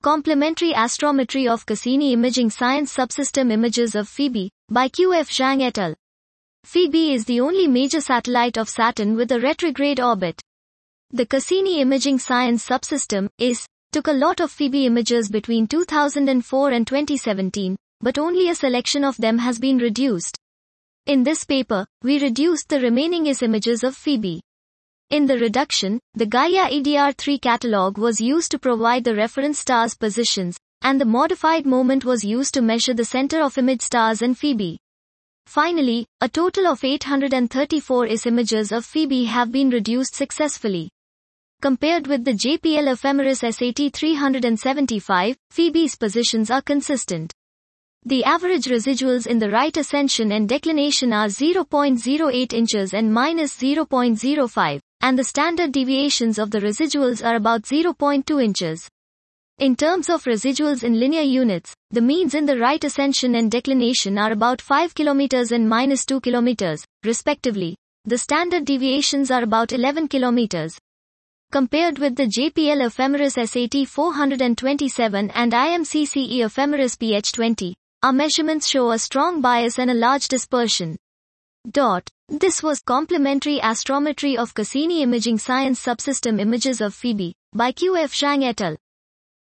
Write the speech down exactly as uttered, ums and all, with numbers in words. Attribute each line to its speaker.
Speaker 1: Complementary Astrometry of Cassini Imaging Science Subsystem Images of Phoebe, by Q F Zhang et al. Phoebe is the only major satellite of Saturn with a retrograde orbit. The Cassini Imaging Science Subsystem, I S, took a lot of Phoebe images between two thousand four and twenty seventeen, but only a selection of them has been reduced. In this paper, we reduced the remaining I S images of Phoebe. In the reduction, the Gaia E D R three catalog was used to provide the reference stars' positions, and the modified moment was used to measure the center of image stars and Phoebe. Finally, a total of eight hundred thirty-four I S images of Phoebe have been reduced successfully. Compared with the J P L Ephemeris S A T three seventy-five, Phoebe's positions are consistent. The average residuals in the right ascension and declination are zero point zero eight inches and minus zero point zero five, and the standard deviations of the residuals are about zero point two inches. In terms of residuals in linear units, the means in the right ascension and declination are about five kilometers and minus two kilometers, respectively. The standard deviations are about eleven kilometers. Compared with the J P L Ephemeris S A T four twenty-seven and I M C C E Ephemeris P H twenty, our measurements show a strong bias and a large dispersion. Dot. This was Complementary Astrometry of Cassini Imaging Science Subsystem Images of Phoebe, by Q F Zhang et al.